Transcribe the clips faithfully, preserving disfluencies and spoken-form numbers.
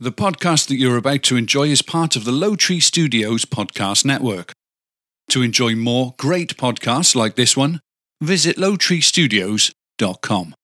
The podcast that you're about to enjoy is part of the Low Tree Studios podcast network. To enjoy more great podcasts like this one, visit low tree studios dot com.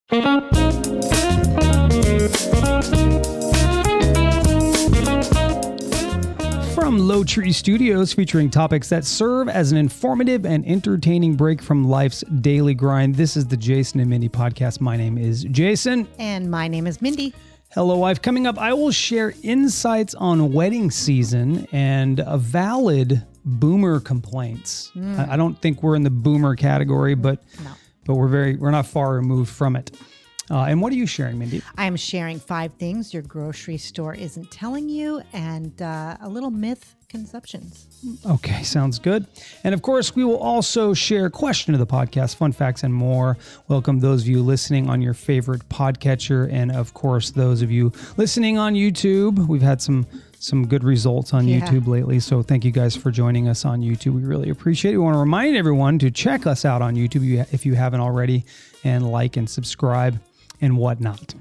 From Low Tree Studios, featuring topics that serve as an informative and entertaining break from life's daily grind, this is the Jason and Mindy podcast. My name is Jason. And my name is Mindy. Hello, wife. Coming up, I will share insights on wedding season and a valid boomer complaints. Mm. I, I don't think we're in the boomer category, but no. but we're very we're not far removed from it. Uh, and what are you sharing, Mindy? I am sharing five things your grocery store isn't telling you, and uh, a little myth conceptions. Okay, sounds good. And of course, we will also share question of the podcast, fun facts, and more. Welcome those of you listening on your favorite podcatcher, and of course, those of you listening on YouTube. We've had some some good results on yeah. YouTube lately, so thank you guys for joining us on YouTube. We really appreciate it. We want to remind everyone to check us out on YouTube if you haven't already, and like and subscribe and whatnot.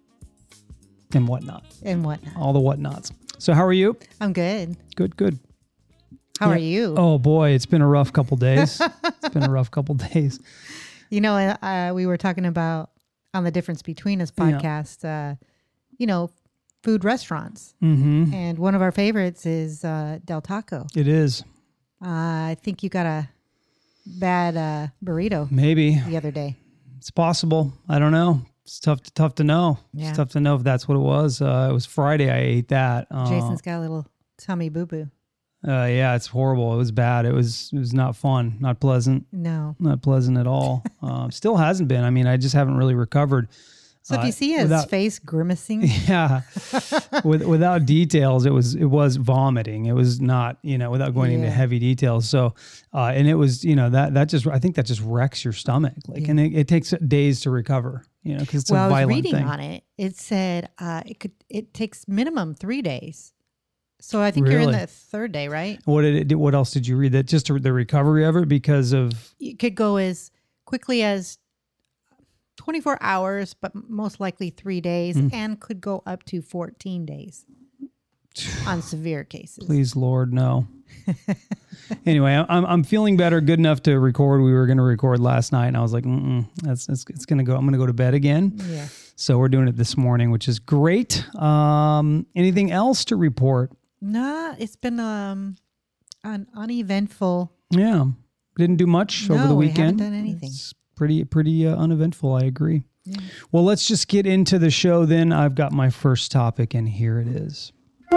And whatnot. And whatnot. All the whatnots. So how are you? I'm good. Good, good. How yeah. are you? Oh boy, it's been a rough couple days. It's been a rough couple days. You know, uh, we were talking about on the Difference Between Us podcast, yeah. uh, you know, food restaurants. Mm-hmm. And one of our favorites is uh, Del Taco. It is. Uh, I think you got a bad uh, burrito. Maybe. The other day. It's possible. I don't know. It's tough to, tough to know. Yeah. It's tough to know if that's what it was. Uh, it was Friday I ate that. Uh, Jason's got a little tummy boo-boo. Uh, yeah, it's horrible. It was bad. It was it was not fun, not pleasant. No. Not pleasant at all. uh, still hasn't been. I mean, I just haven't really recovered. So if uh, you see his without, face grimacing. Yeah. With, without details, it was it was vomiting. It was not, you know, without going yeah. into heavy details. So, uh, and it was, you know, that that just, I think that just wrecks your stomach. Like, yeah. and it, it takes days to recover, you know, because it's well, a violent I was reading thing. on it. It said uh, it could it takes minimum three days. So I think really? you're in the third day, right? What did it do? What else did you read? That just the recovery of it because of it could go as quickly as twenty-four hours, but most likely three days, mm. and could go up to fourteen days on severe cases. Please, Lord, no. Anyway, I'm I'm feeling better, good enough to record. We were going to record last night, and I was like, mm that's it's, it's going to go. I'm going to go to bed again. Yeah. So we're doing it this morning, which is great. Um, anything else to report? Nah, it's been um an uneventful. Yeah, didn't do much no, over the weekend. We haven't done anything. It's pretty pretty uh, uneventful. I agree. Yeah. Well, let's just get into the show then. I've got my first topic, and here it is.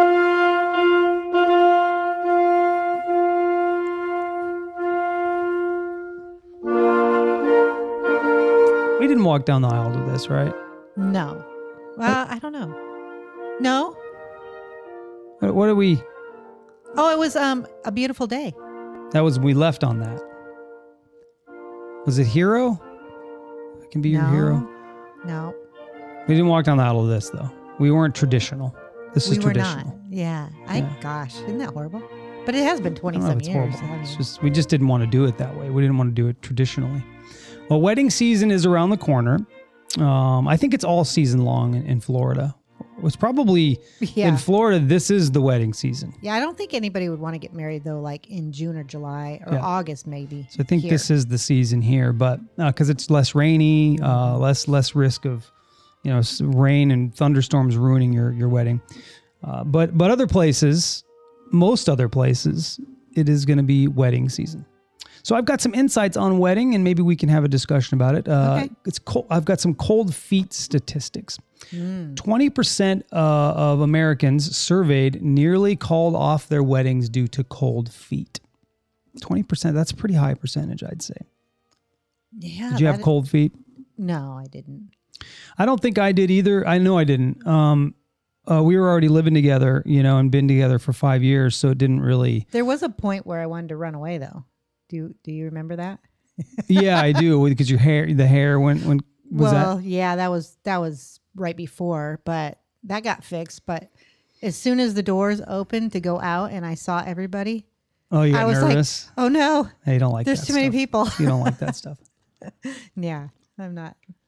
We didn't walk down the aisle to this, right? No. Well, I don't know. No. What, what did we? Oh, it was um a beautiful day. That was we left on that. Was it Hero? I can be no, your hero. No. We didn't walk down the aisle to this though. We weren't traditional. This we is were traditional. Not. Yeah. I Yeah. gosh, isn't that horrible? But it has been twenty some it's years. horrible. It's just we just didn't want to do it that way. We didn't want to do it traditionally. Well, wedding season is around the corner. Um, I think it's all season long in, in Florida. It's probably yeah. in Florida. This is the wedding season. Yeah, I don't think anybody would want to get married though, like in June or July or Yeah. August maybe. So I think here. this is the season here, but because uh, it's less rainy, uh, less less risk of you know rain and thunderstorms ruining your your wedding. Uh, but but other places, most other places, it is going to be wedding season. So I've got some insights on wedding, and maybe we can have a discussion about it. Uh, okay. It's cold. I've got some cold feet statistics. Mm. twenty percent uh, of Americans surveyed nearly called off their weddings due to cold feet. twenty percent, that's a pretty high percentage, I'd say. Yeah. Did you have that- cold feet? No, I didn't. I don't think I did either. I know I didn't. Um, uh, we were already living together, you know, and been together for five years, so it didn't really. There was a point where I wanted to run away though. Do you, do you remember that? Yeah, I do, because your hair, the hair went when was well, that? yeah, that was that was right before, but that got fixed. But as soon as the doors opened to go out and I saw everybody, Oh, you got I was nervous? like, oh no, Hey, you don't like there's that too many stuff. people. You don't like that stuff. Yeah, I'm not.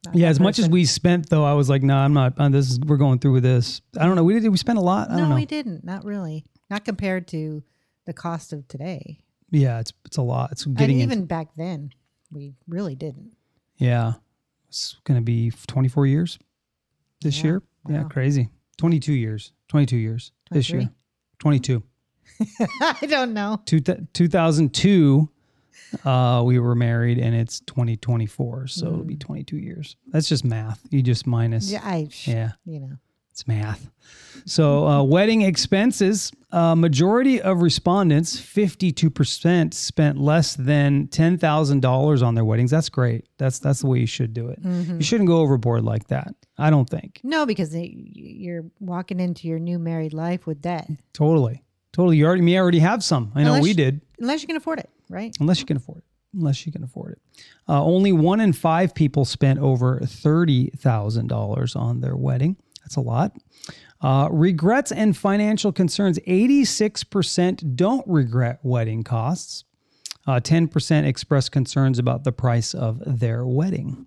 Not Yeah, that as much as person. we spent, though, I was like, no, I'm not. Uh, this is we're going through with this. I don't know. We did. We spent a lot. I don't No, know. we didn't. Not really. Not compared to the cost of today. Yeah, it's it's a lot. It's And getting even into, back then, we really didn't. yeah. It's going to be twenty-four years this Yeah, year. Yeah, wow. crazy. twenty-two years. twenty-two years this year. twenty-two. I don't know. Two, two thousand two, uh, we were married, and it's twenty twenty-four, so it'll be twenty-two years. That's just math. You just minus. Yeah, I. Yeah. You know. It's math. So uh, wedding expenses, uh, majority of respondents, fifty-two percent spent less than ten thousand dollars on their weddings. That's great. That's that's the way you should do it. Mm-hmm. You shouldn't go overboard like that. I don't think. No, because they, you're walking into your new married life with debt. Totally. Totally. You already may already have some. I know Unless we you- did. Unless you can afford it, right? Unless you can afford it. Unless you can afford it. Uh, only one in five people spent over thirty thousand dollars on their wedding. That's a lot. Uh, regrets and financial concerns. eighty-six percent don't regret wedding costs. Uh, ten percent express concerns about the price of their wedding.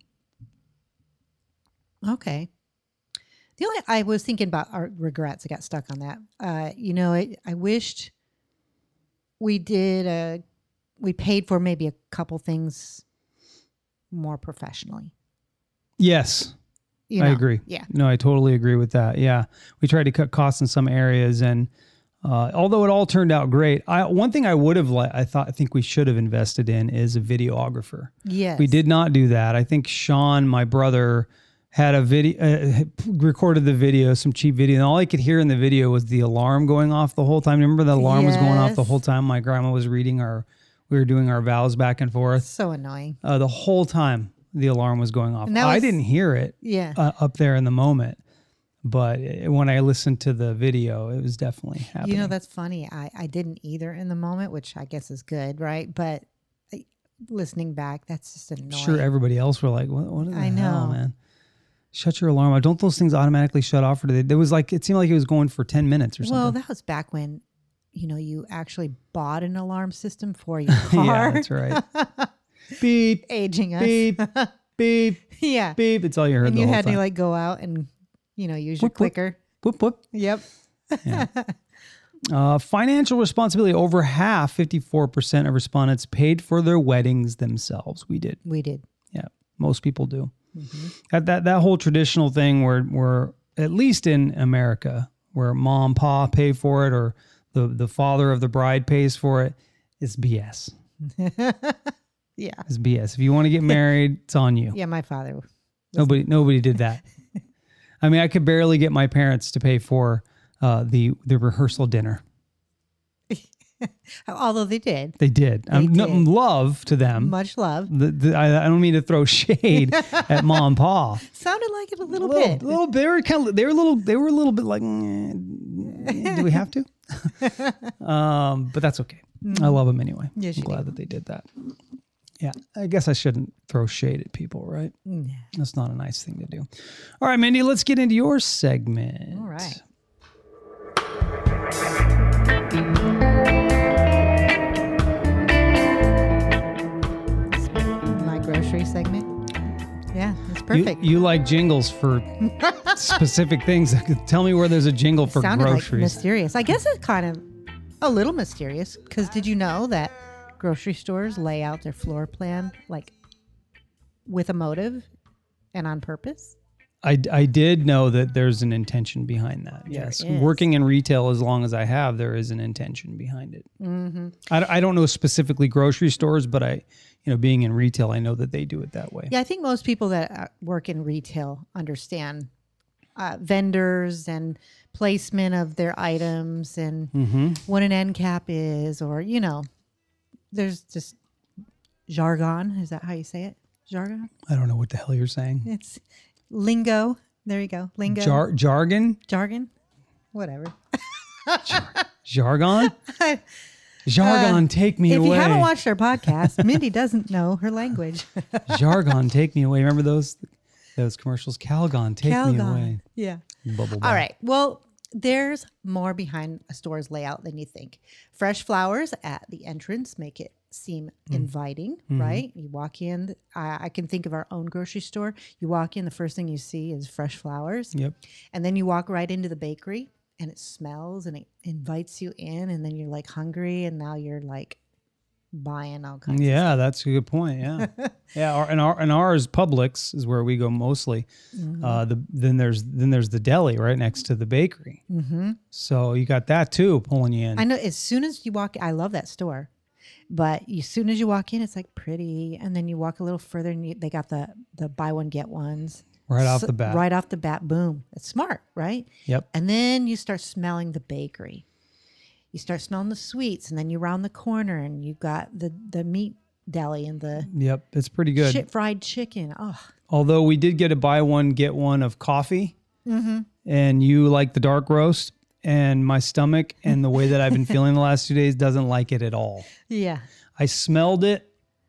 Okay. The only I was thinking about our regrets. I got stuck on that. Uh, you know, I, I wished we did a we paid for maybe a couple things more professionally. Yes, You I know? agree. Yeah. No, I totally agree with that. Yeah. We tried to cut costs in some areas, and uh, although it all turned out great, I, one thing I would have, li- I thought, I think we should have invested in is a videographer. Yes. We did not do that. I think Sean, my brother, had a video, uh, recorded the video, some cheap video, and all I could hear in the video was the alarm going off the whole time. Remember the alarm was going off the Yes. whole time? My grandma was reading our, we were doing our vows back and forth. So annoying. Uh, the whole time the alarm was going off. And that I was- didn't hear it Yeah. uh, up there in the moment, but it, when I listened to the video, it was definitely happening. You know, that's funny. I, I didn't either in the moment, which I guess is good, right? But I, listening back, that's just annoying. sure everybody else were like, what, what the I hell, know. man? Shut your alarm off. Don't those things automatically shut off? Or did they, there was like, it seemed like it was going for ten minutes or Well, something. that was back when, you know, you actually bought an alarm system for your car. Yeah, that's right. Beep, Aging us. beep, beep, Yeah. beep. It's all you heard And the you whole had time. to like go out and, you know, use your Whoop, whoop. clicker. whoop, whoop. Yep. Uh, financial responsibility. Over half, fifty-four percent of respondents paid for their weddings themselves. We did. We did. Yeah, most people do. Mm-hmm. That that that whole traditional thing where where at least in America, where mom, pa pay for it, or the the father of the bride pays for it, is B S. Yeah. It's B S. If you want to get married, it's on you. Yeah. My father. Nobody nobody did that. I mean, I could barely get my parents to pay for uh, the the rehearsal dinner. Although they did. They did. They Um, no- did. Love to them. Much love. The, the, I, I don't mean to throw shade at mom and pa. Sounded like it a little, A little, bit. little bit. They were kind of. They were a little. They were a little bit like. "Mm, do we have to? um, but that's okay. I love them anyway. Yes, I'm you glad do. that they did that. Yeah, I guess I shouldn't throw shade at people, right? Mm. That's not a nice thing to do. All right, Mindy, let's get into your segment. All right. My grocery segment. Yeah, it's You, perfect. you like jingles for specific things. Tell me where there's a jingle for Sounded like groceries. mysterious. I guess it's kind of a little mysterious because did you know that grocery stores lay out their floor plan like with a motive and on purpose? I, I did know that there's an intention behind that. There Yes. is. Working in retail as long as I have, there is an intention behind it. Mm-hmm. I, I don't know specifically grocery stores, but I, you know, being in retail, I know that they do it that way. Yeah, I think most people that uh, work in retail understand uh, vendors and placement of their items and Mm-hmm. what an end cap is, or, you know, there's just jargon. Is that how you say it? Jargon? I don't know what the hell you're saying. It's lingo. There you go. Lingo. Jar- jargon? Jargon? Whatever. Jargon? Jargon, take me Uh, if away. you haven't watched our podcast, Mindy doesn't know her language. Jargon, take me away. Remember those those commercials? Calgon, take me away. Yeah. Bubble All right. Well, there's more behind a store's layout than you think. Fresh flowers at the entrance make it seem mm. inviting, mm-hmm. right? You walk in, I, I can think of our own grocery store. You walk in, the first thing you see is fresh flowers. Yep. And then you walk right into the bakery and it smells and it invites you in, and then you're like hungry, and now you're like buying all kinds yeah, of stuff. That's a good point. Yeah. yeah. Our, and, our, and ours, Publix, is where we go mostly. Mm-hmm. Uh, the, then there's then there's the deli right next to the bakery. Mm-hmm. So you got that too pulling you in. I know. As soon as you walk, I love that store. But as soon as you walk in, it's like pretty. And then you walk a little further and you, they got the, the buy one, get ones. Right so, off the bat. Right off the bat. Boom. It's smart, right? Yep. And then you start smelling the bakery. You start smelling the sweets, and then you round the corner and you got the, the meat deli and the yep, it's pretty good. Shit fried chicken. Oh. Although we did get a buy one, get one of coffee, mm-hmm. and you like the dark roast, and my stomach and the way that I've been feeling the last two days doesn't like it at all. Yeah. I smelled it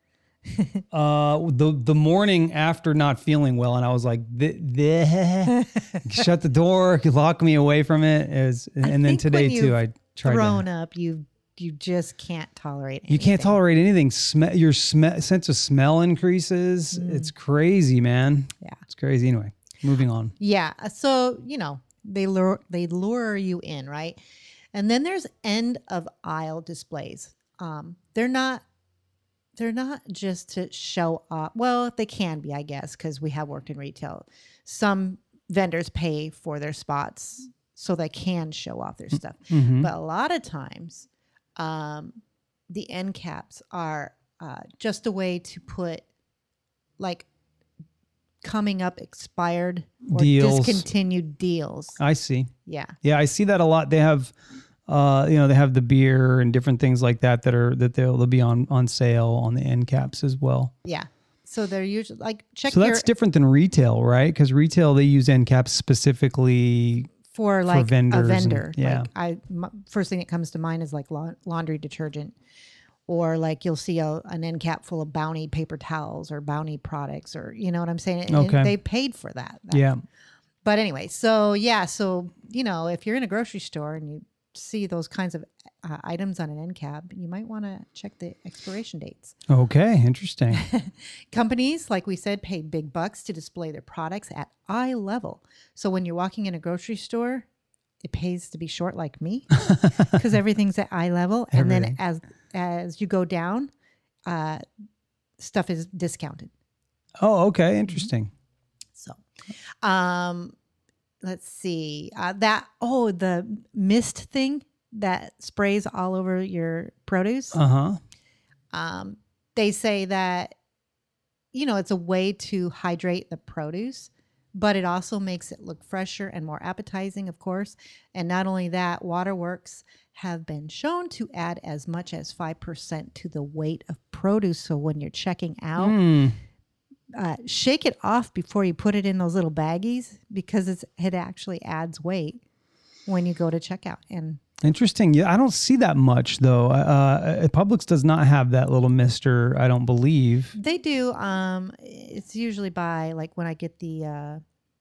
uh, the the morning after not feeling well, and I was like, "Th- th- shut the door, lock me away from it. It was, and then today too, I tried thrown to, up, you you just can't tolerate anything. You can't tolerate anything. Sme- your sm- sense of smell increases. Mm. It's crazy, man. Yeah. It's crazy. Anyway, moving on. Yeah. So, you know, they lure, they lure you in, right? And then there's end of aisle displays. Um, they're not, they're not just to show up. Well, they can be, I guess, because we have worked in retail. Some vendors pay for their spots so they can show off their stuff. Mm-hmm. But a lot of times, um, the end caps are uh, just a way to put like coming up expired or deals. Discontinued deals. I see. Yeah. Yeah, I see that a lot. They have, uh, you know, they have the beer and different things like that that are that they'll, they'll be on on sale on the end caps as well. Yeah. So they're usually like check. So your, that's different than retail, right? Because retail they use end caps specifically for like for vendors a vendor. And, yeah. Like I m- first thing that comes to mind is like la- laundry detergent, or like you'll see a, an end cap full of Bounty paper towels or Bounty products, or you know what I'm saying. And okay. They paid for that. that. Yeah. But anyway, so yeah, so you know, if you're in a grocery store and you see those kinds of uh, items on an end cap, you might want to check the expiration dates. Okay, interesting. Companies, like we said, pay big bucks to display their products at eye level. So when you're walking in a grocery store, it pays to be short like me because everything's at eye level. And Everything. then as as you go down, uh, stuff is discounted. Oh, okay, interesting. So, um, let's see uh, that. Oh, the mist thing that sprays all over your produce. Uh huh. Um, they say that, you know, it's a way to hydrate the produce, but it also makes it look fresher and more appetizing, of course. And not only that, Waterworks have been shown to add as much as five percent to the weight of produce. So when you're checking out, mm. uh, shake it off before you put it in those little baggies, because it's, it actually adds weight when you go to checkout. And interesting. Yeah, I don't see that much though. Uh, Publix does not have that little mister, I don't believe. They do. Um, it's usually by like when I get the, uh,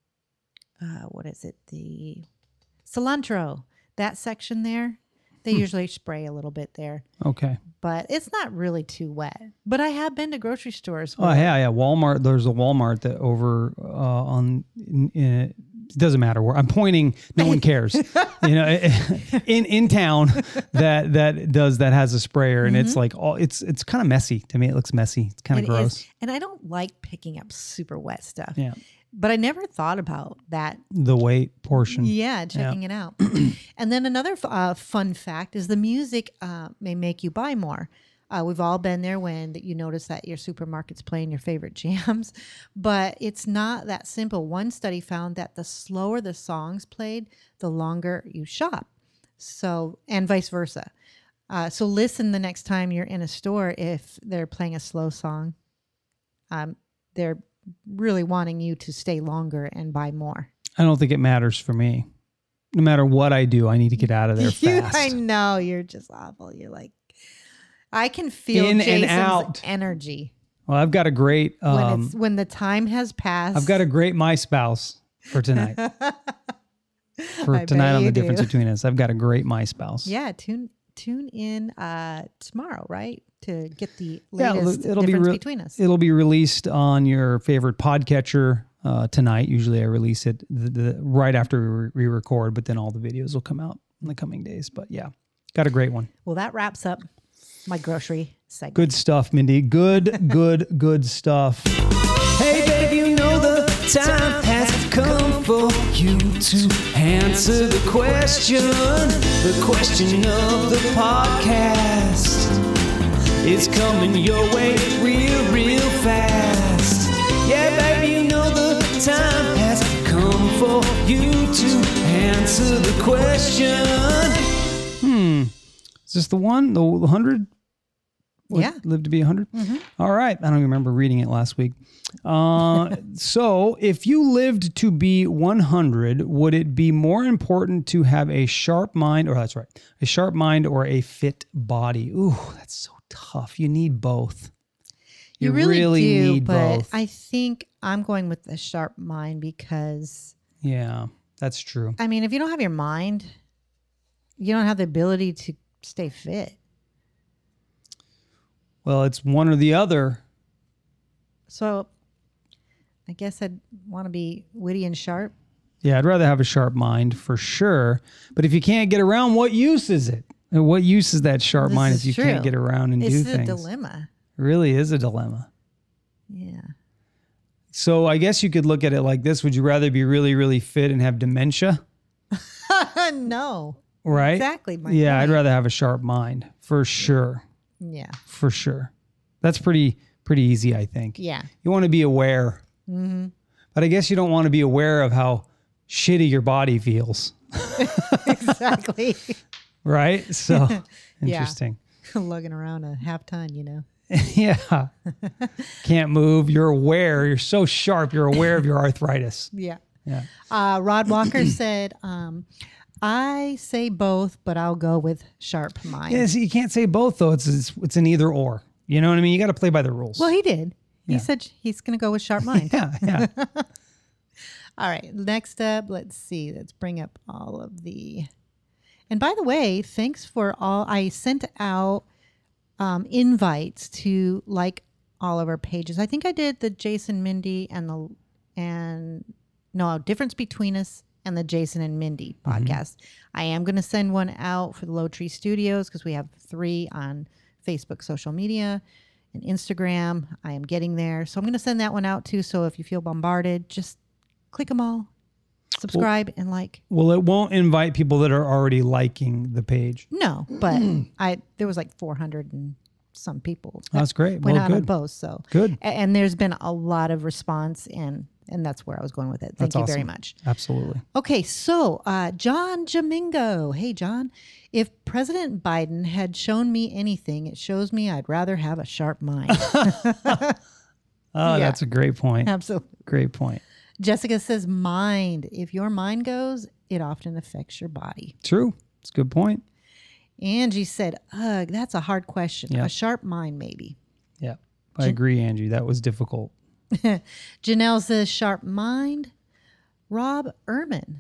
uh, what is it? The cilantro, that section there. They hmm. usually spray a little bit there. Okay. But it's not really too wet. But I have been to grocery stores. Oh, yeah, yeah. Walmart, there's a Walmart that over uh, on, in, in, it doesn't matter where I'm pointing. No one cares. You know, in, in town that, that does, that has a sprayer, and mm-hmm. it's like, all it's, it's kind of messy to me. It looks messy. It's kind of gross. Is. And I don't like picking up super wet stuff. Yeah. But I never thought about that. The weight portion. Yeah, checking yeah. it out. And then another uh, fun fact is the music uh, may make you buy more. Uh, we've all been there when that you notice that your supermarket's playing your favorite jams. But it's not that simple. One study found that the slower the songs played, the longer you shop. So, and vice versa. Uh, so listen the next time you're in a store if they're playing a slow song. Um, they're really wanting you to stay longer and buy more. I don't think it matters for me. No matter what I do, I need to get out of there fast. I know, you're just awful. You're like, I can feel in Jason's and out energy. Well, I've got a great um, when it's when the time has passed. I've got a great my spouse for tonight. for I tonight bet on The you Difference do. Between Us. I've got a great My Spouse. Yeah, tune tune in uh, tomorrow, right, to get the Yeah, latest it'll, it'll be difference re- between us. It'll be released on your favorite podcatcher uh, tonight. Usually, I release it the, the, right after we re-record, but then all the videos will come out in the coming days. But yeah, got a great one. Well, that wraps up my grocery segment. Good stuff, Mindy. Good, good, good stuff. Hey, babe, you know the time has come for you to answer the question. The question of the podcast is coming your way real, real fast. Yeah, baby, you know the time has come for you to answer the question. Hmm. Is this the one? The one hundred? Yeah. Live to be one hundred? Mm-hmm. All right. I don't even remember reading it last week. Uh, so if you lived to be one hundred, would it be more important to have a sharp mind, or that's right, a sharp mind or a fit body? Ooh, that's so tough. You need both. You, really, do, need but both. I think I'm going with the sharp mind because, Yeah, that's true. I mean, if you don't have your mind, you don't have the ability to stay fit. Well, it's one or the other. So I guess I'd want to be witty and sharp. Yeah, I'd rather have a sharp mind for sure. But if you can't get around, what use is it? And what use is that sharp This mind is if you true. can't get around and It's do a things? dilemma. It really is a dilemma. Yeah. So I guess you could look at it like this. Would you rather be really, really fit and have dementia? No. Right? Exactly. My Yeah, I'd point. rather have a sharp mind for sure. Yeah. For sure. That's pretty pretty easy, I think. Yeah. You want to be aware. Mm-hmm. But I guess you don't want to be aware of how shitty your body feels. Exactly. Right? So Yeah. interesting. Lugging around a half ton, you know. Yeah. Can't move. You're aware. You're so sharp. You're aware of your arthritis. Yeah. Yeah. Uh, Rod Walker said, um, I say both, but I'll go with sharp mind. Yeah, see, you can't say both though. It's, it's it's an either or. You know what I mean? You got to play by the rules. Well, he did. He Yeah. said he's going to go with sharp mind. yeah, yeah. All right. Next up, let's see. Let's bring up all of the. And by the way, thanks for all. I sent out um, invites to like all of our pages. I think I did the Jason, Mindy, and the and no difference between us and the Jason and Mindy podcast. Mm-hmm. I am going to send one out for the Low Tree Studios because we have three on Facebook, social media, and Instagram. I am getting there, so I'm going to send that one out too. So if you feel bombarded, just click them all, subscribe, well, and like. Well, it won't invite people that are already liking the page. No, but I there was like four hundred and some people. That That's great. Went well, out good. on both. So good. And there's been a lot of response, and and that's where I was going with it. Thank That's you awesome. very much. Absolutely. Okay, so uh, John Jamingo. Hey, John. If President Biden had shown me anything, it shows me I'd rather have a sharp mind. Oh, Yeah. that's a great point. Absolutely. Great point. Jessica says, mind. If your mind goes, it often affects your body. True. It's a good point. Angie said, ugh, that's a hard question. Yeah. A sharp mind, maybe. Yeah. I agree, Angie. That was difficult. Janelle says, sharp mind. Rob Ehrman.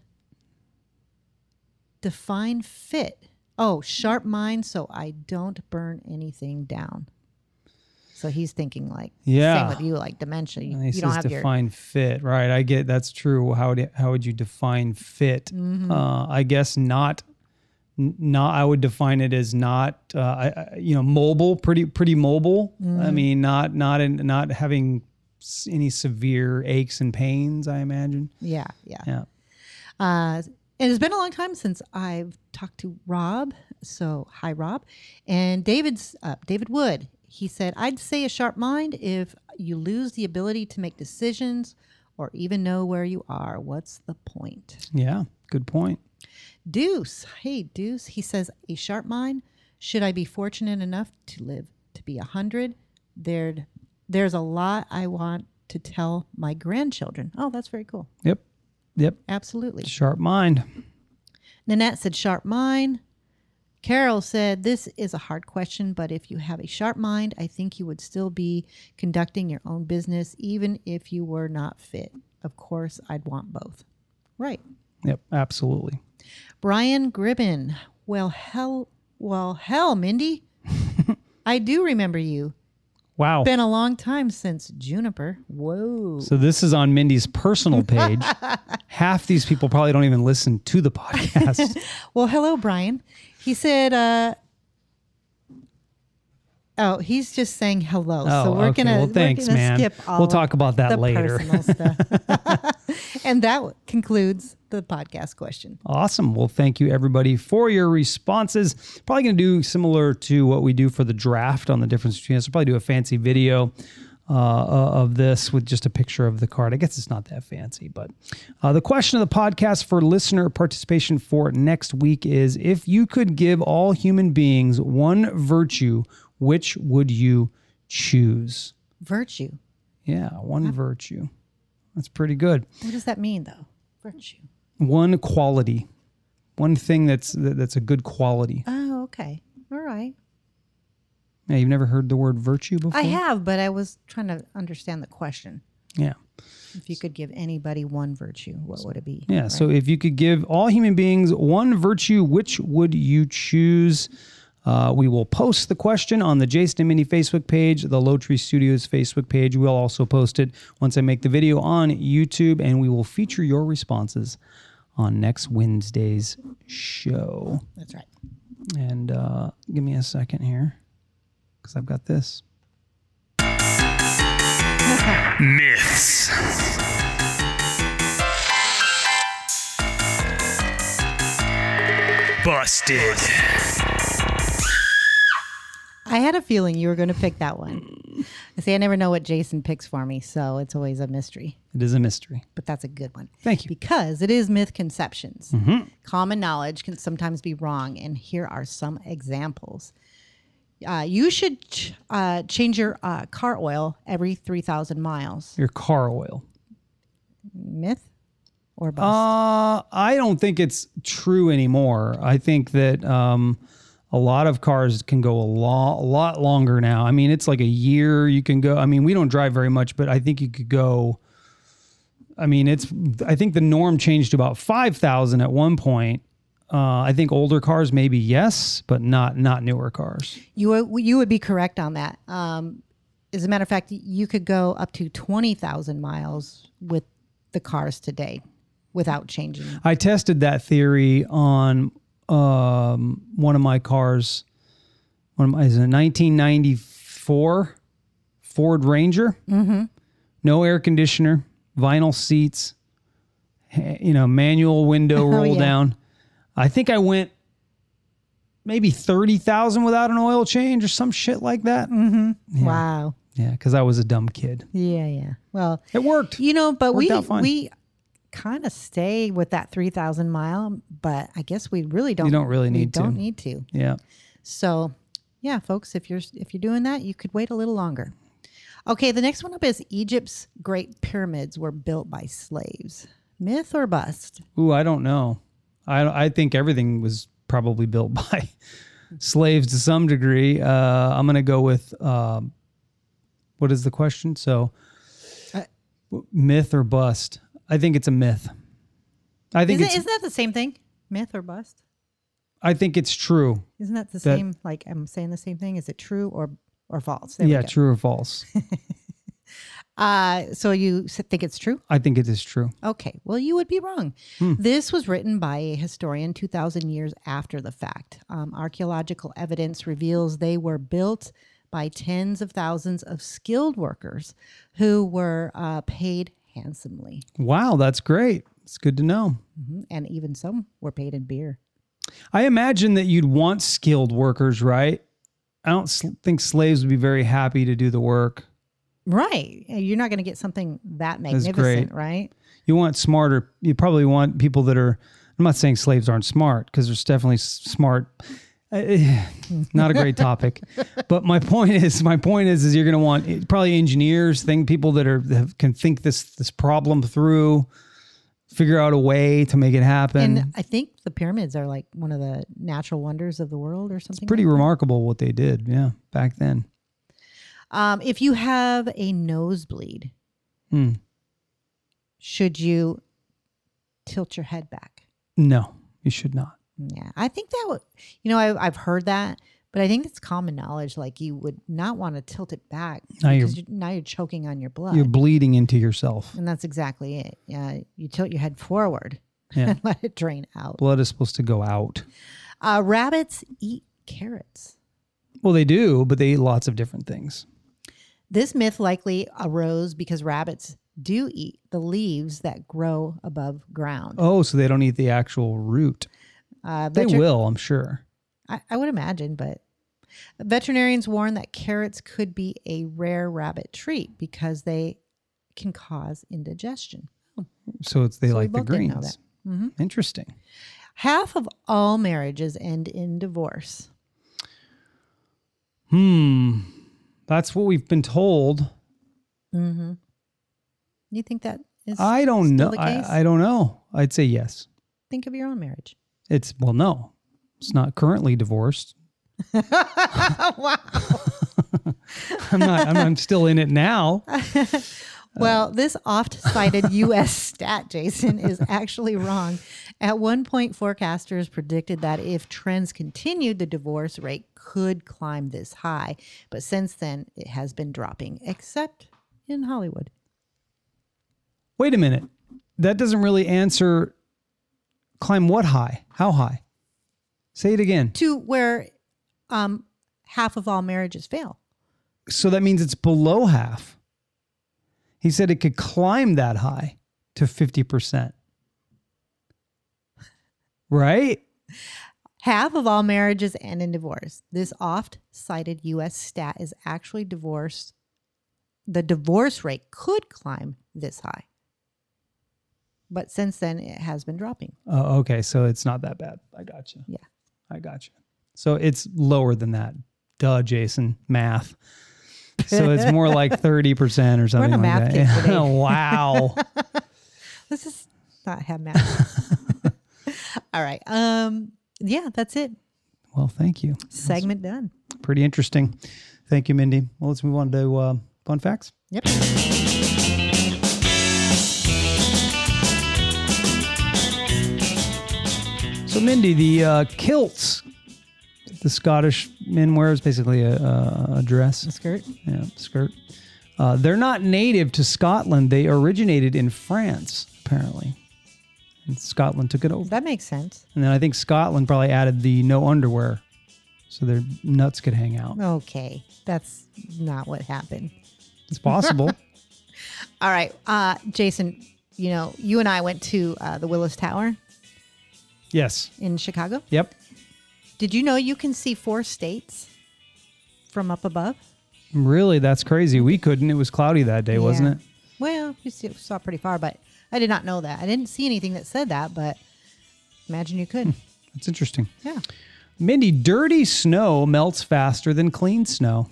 Define fit. Oh, sharp mind so I don't burn anything down. So he's thinking like, Yeah. same with you, like dementia. You, He you says don't have your... define fit, right? I get that's true. How would how would you define fit? Mm-hmm. Uh, I guess not. n- Not. I would define it as not. Uh, I, I- you know, mobile, pretty pretty mobile. Mm-hmm. I mean, not not in, not having s- any severe aches and pains. I imagine. Yeah, yeah. Yeah. Uh, it has been a long time since I've talked to Rob. So hi, Rob. And David's uh, David Wood. He said, I'd say a sharp mind if you lose the ability to make decisions or even know where you are. What's the point? Yeah. Good point. Deuce. Hey, Deuce. He says, a sharp mind. Should I be fortunate enough to live to be a hundred? There'd, there's a lot I want to tell my grandchildren. Oh, that's very cool. Yep. Yep. Absolutely. Sharp mind. Nanette said, sharp mind. Carol said, this is a hard question, but if you have a sharp mind, I think you would still be conducting your own business, even if you were not fit. Of course, I'd want both. Right. Yep, absolutely. Brian Gribben. Well, hell, well, hell, Mindy. I do remember you. Wow. Been a long time since Juniper. Whoa. So this is on Mindy's personal page. Half these people probably don't even listen to the podcast. Well, hello, Brian. He said, uh, oh, he's just saying hello. Oh, so we're okay. gonna well, thanks, we're gonna man. skip all We'll talk about that the later. personal stuff. And that concludes the podcast question. Awesome. Well, thank you everybody for your responses. Probably going to do similar to what we do for the draft on the difference between us. We'll probably do a fancy video uh, of this with just a picture of the card. I guess it's not that fancy, but uh, the question of the podcast for listener participation for next week is, if you could give all human beings one virtue, which would you choose? Virtue. Yeah, one virtue. That's pretty good. What does that mean, though? Virtue. One quality, one thing that's that's a good quality. Oh, okay. All right. Yeah, you've never heard the word virtue before? I have, but I was trying to understand the question. Yeah. If you could give anybody one virtue, what would it be? Yeah. Right? So if you could give all human beings one virtue, which would you choose? Uh, we will post the question on the Jason and Mindy Facebook page, the Low Tree Studios Facebook page. We'll also post it once I make the video on YouTube, and we will feature your responses on next Wednesday's show. That's right. And uh, give me a second here, because I've got this. Myths. Busted. I had a feeling you were going to pick that one. I say I never know what Jason picks for me, so it's always a mystery. It is a mystery. But that's a good one. Thank you. Because it is myth conceptions. Mm-hmm. Common knowledge can sometimes be wrong, and here are some examples. Uh, you should ch- uh, change your uh, car oil every three thousand miles. Your car oil. Myth or bust? Uh, I don't think it's true anymore. I think that um, a lot of cars can go a lot, a lot longer now. I mean, it's like a year you can go. I mean, we don't drive very much, but I think you could go. I mean, it's. I think the norm changed to about five thousand at one point. Uh, I think older cars maybe yes, but not not newer cars. You would, you would be correct on that. Um, as a matter of fact, you could go up to twenty thousand miles with the cars today without changing. I tested that theory on um, one of my cars. One of my, is a nineteen ninety-four Ford Ranger. Mm-hmm. No air conditioner, vinyl seats, you know, manual window roll yeah. down. I think I went maybe thirty thousand without an oil change or some shit like that. Mm-hmm. Yeah. Wow. Yeah, because I was a dumb kid. Yeah, yeah. Well, It worked. you know, but Worked we out fine. we kind of stay with that three thousand mile, but I guess we really don't. You don't really we need to. Don't need to. Yeah. So, yeah, folks, if you're if you're doing that, you could wait a little longer. Okay, the next one up is Egypt's Great Pyramids were built by slaves. Myth or bust? Ooh, I don't know. I I think everything was probably built by slaves to some degree. Uh, I'm going to go with um, what is the question? So, Uh, myth or bust? I think it's a myth. I think Isn't, it's. isn't that the same thing? Myth or bust? I think it's true. Isn't that the That- same? Like I'm saying the same thing. Is it true or or false? There we Yeah, go. true or false? Uh, so you s- think it's true? I think it is true. Okay, well, you would be wrong. This was written by a historian two thousand years after the fact. Um, archaeological evidence reveals they were built by tens of thousands of skilled workers who were uh, paid handsomely. Wow, that's great. It's good to know. Mhm. And even some were paid in beer. I imagine that you'd want skilled workers, right? I don't sl- think slaves would be very happy to do the work. Right. You're not going to get something that That's magnificent, great. right? You want smarter. You probably want people that are. I'm not saying slaves aren't smart, because there's definitely s- smart. Uh, not a great topic, but my point is, my point is, is you're going to want probably engineers, think people that are that can think this this problem through, figure out a way to make it happen. And I think the pyramids are like one of the natural wonders of the world or something. Pretty like that. remarkable what they did, yeah, back then. Um, if you have a nosebleed, Hmm. should you tilt your head back? No, you should not. Yeah, I think that would, you know, I, I've heard that, but I think it's common knowledge. Like you would not want to tilt it back Now you're- because you're, now you're choking on your blood. You're bleeding into yourself. And that's exactly it. Yeah, you tilt your head forward Yeah. and let it drain out. Blood is supposed to go out. Uh, rabbits eat carrots. Well, they do, but they eat lots of different things. This myth likely arose because rabbits do eat the leaves that grow above ground. Oh, so they don't eat the actual root. Uh, They veter- will, I'm sure. I, I would imagine, but veterinarians warn that carrots could be a rare rabbit treat because they can cause indigestion. So it's they So we like the both didn't know greens. that. Mhm. Interesting. Half of all marriages end in divorce. Hmm. That's what we've been told. Mm-hmm. You think that is? I don't still know. the case? I, I don't know. I'd say yes. Think of your own marriage. It's, well, no. It's not currently divorced. Wow. I'm not, I'm, I'm still in it now. Well, this oft-cited U S stat, Jason, is actually wrong. At one point, forecasters predicted that if trends continued, the divorce rate could climb this high. But since then, it has been dropping, except in Hollywood. Wait a minute. That doesn't really answer climb what high? How high? Say it again. To where um, half of all marriages fail. So that means it's below half. He said it could climb that high to fifty percent. Right? Half of all marriages end in divorce. This oft-cited U S stat is actually divorce. The divorce rate could climb this high. But since then, it has been dropping. Oh, okay. So it's not that bad. I got you. Yeah. I got you. So it's lower than that. Duh, Jason. Math. So it's more like thirty percent or something We're in a like math that. kit today. Wow. Let's just not have math. All right. Um. Yeah, that's it. Well, thank you. Segment done. Pretty interesting. Thank you, Mindy. Well, let's move on to uh, fun facts. Yep. So, Mindy, the uh, kilts the Scottish men wear is basically a, a, a dress. A skirt. Yeah, skirt. Uh, they're not native to Scotland. They originated in France, apparently. And Scotland took it over. That makes sense. And then I think Scotland probably added the no underwear so their nuts could hang out. Okay. That's not what happened. It's possible. All right. Uh, Jason, you know, you and I went to uh, the Willis Tower Yes. in Chicago. Yep. Did you know you can see four states from up above? Really, that's crazy. We couldn't. It was cloudy that day, wasn't Yeah. it? Well, you see, saw pretty far, but I did not know that. I didn't see anything that said that, but imagine you could. That's interesting. Yeah. Mindy, dirty snow melts faster than clean snow.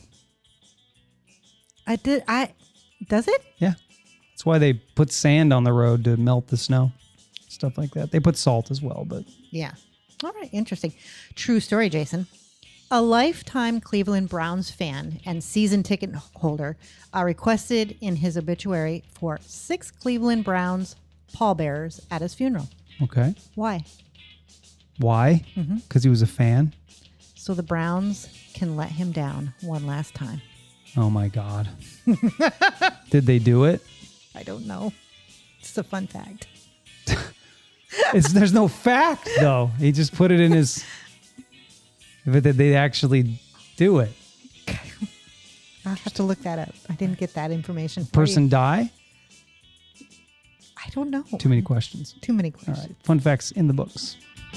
I did. I does it? Yeah. That's why they put sand on the road to melt the snow. Stuff like that. They put salt as well, but Yeah. All right. Interesting. True story, Jason. A lifetime Cleveland Browns fan and season ticket holder uh, requested in his obituary for six Cleveland Browns pallbearers at his funeral. okay. Why? Why? Because he was a fan? So the Browns can let him down one last time. Oh my God. Did they do it? I don't know. It's a fun fact. It's, there's no fact, though. He just put it in his... But did they actually do it? I'll have to look that up. I didn't get that information. for Person you. die? I don't know. Too many questions. Too many All questions. right. Fun facts in the books.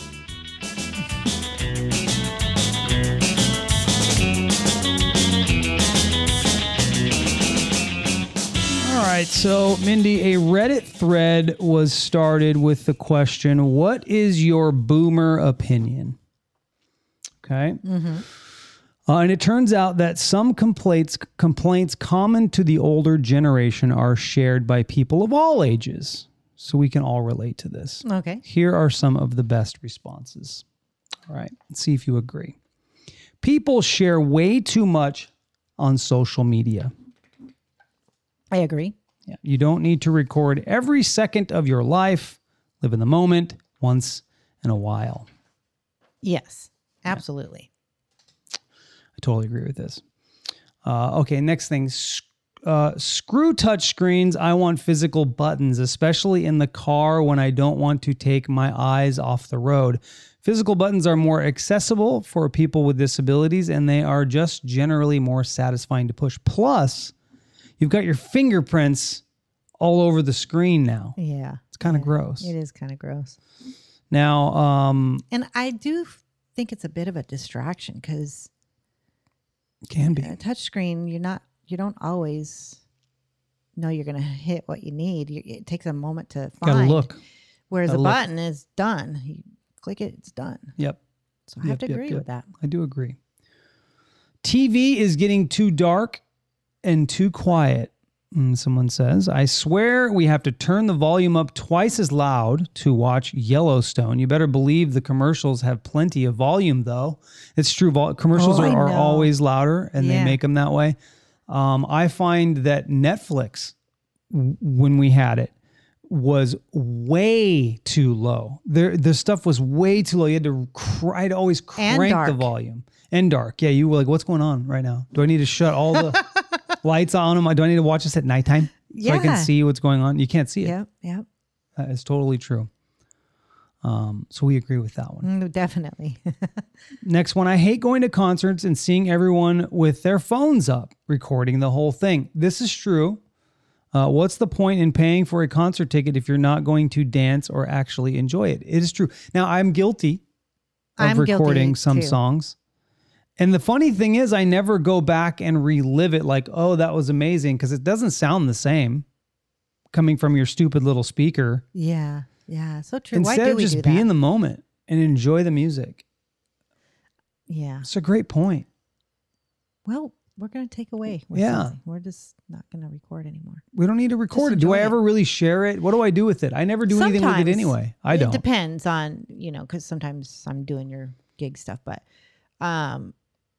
All right, so Mindy, a Reddit thread was started with the question, what is your boomer opinion? Okay. Uh, and it turns out that some complaints complaints common to the older generation are shared by people of all ages. So we can all relate to this. Okay. Here are some of the best responses. All right, let's see if you agree. People share way too much on social media. I agree. Yeah, you don't need to record every second of your life. Live in the moment. Once in a while. Yes, absolutely. I totally agree with this. Uh, okay, next thing. Uh, screw touch screens. I want physical buttons, especially in the car when I don't want to take my eyes off the road. Physical buttons are more accessible for people with disabilities, and they are just generally more satisfying to push. Plus, you've got your fingerprints all over the screen now. Yeah. It's kind of yeah, gross. It is kind of gross. Now, um, and I do think it's a bit of a distraction because can be a touchscreen. You're not. You don't always know you're going to hit what you need. You, it takes a moment to find. Gotta look. Whereas Gotta a look. button is done. You click it, it's done. Yep. So I Yep, have to yep, agree yep. with that. I do agree. T V is getting too dark and too quiet. Mm, someone says, I swear we have to turn the volume up twice as loud to watch Yellowstone. You better believe the commercials have plenty of volume, though. It's true. Vol- commercials Oh, I are, are know. always louder, and Yeah. they make them that way. Um, I find that Netflix, w- when we had it, was way too low. There, the stuff was way too low. You had to, cr- I'd always And crank the dark. volume. And dark. Yeah, you were like, what's going on right now? Do I need to shut all the lights on them? Do I need to watch this at nighttime so I can Yeah. see what's going on? You can't see it. Yep, yep. That is totally true. Um, so we agree with that one. Mm, definitely. Next one, I hate going to concerts and seeing everyone with their phones up, recording the whole thing. This is true. Uh, what's the point in paying for a concert ticket if you're not going to dance or actually enjoy it? It is true. Now, I'm guilty of I'm guilty, recording some too. songs. And the funny thing is, I never go back and relive it like, oh, that was amazing, because it doesn't sound the same coming from your stupid little speaker. yeah, yeah. So true. Instead Why do of we just do be that? in the moment and enjoy the music. yeah. It's a great point. Well, we're going to take away. with Yeah. something. We're just not going to record anymore. We don't need to record it. Do enjoy I it. ever really share it? What do I do with it? I never do anything with it Sometimes. anyway. I It don't. depends on, you know, because sometimes I'm doing your gig stuff, but um,